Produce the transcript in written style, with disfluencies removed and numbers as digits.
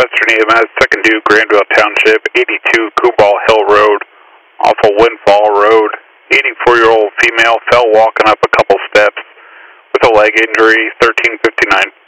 Western EMS, 2nd Due, Grandville Township, 82 Cooball Hill Road, off of Windfall Road. 84-year-old female fell walking up a couple steps with a leg injury, 1359.